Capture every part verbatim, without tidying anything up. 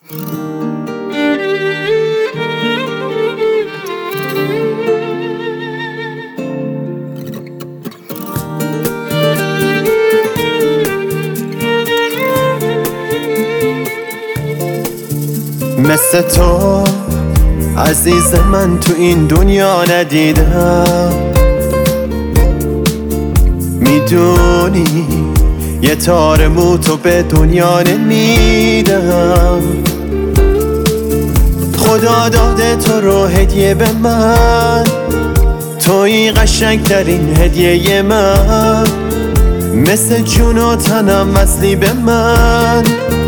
مثل تو عزیز من تو این دنیا ندیدم. میدونی یه تار مو تو به دنیا نمیدم. خدا داده تو رو هدیه به من، توی قشنگترین هدیه من. مثل جون و تنم وصلی به من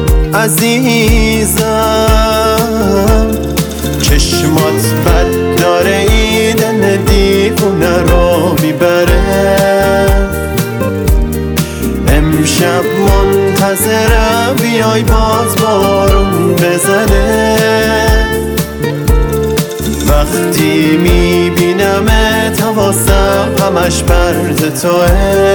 عزیزم. چشمات بد داره این دل دیوونه رو میبره. امشب منتظرم بیای باز بارون بزنه. وقتی میبینمت حواسم همش پرت توه.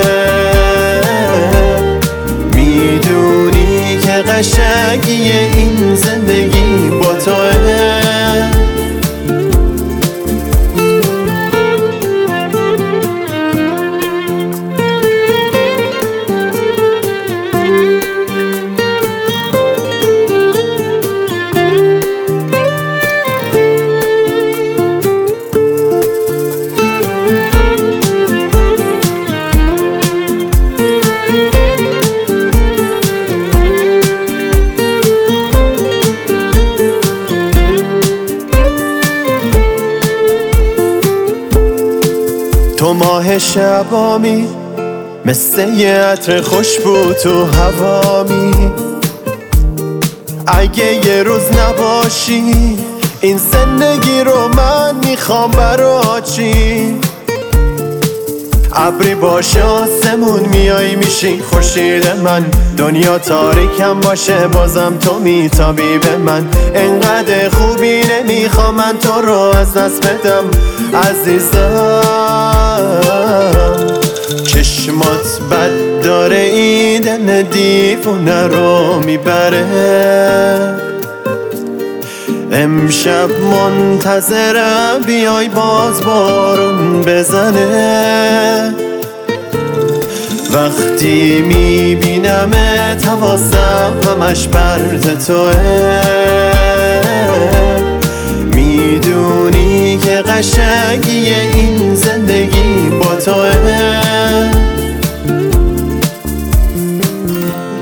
میدونی که قشنگی این زندگی با توه. تو ماه شبامی، مثل یه عطر خوشبو تو هوامی. اگه یه روز نباشی این زندگی رو من میخوام برا چی؟ ابری باشه آسمون میای میشی خورشید من. دنیا تاریکم باشه بازم تو میتابی به من. انقدر خوبی نمیخوام من تو رو از دست بدم عزیزم. چشمات بد داره این دل دیوونه رو میبره. امشب منتظرم بیای باز بارون بزنه. وقتی میبینمت حواسم همش پرت توه. میدونی که قشنگی این زندگی با توه.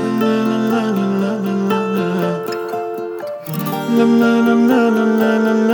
La la la la la la la.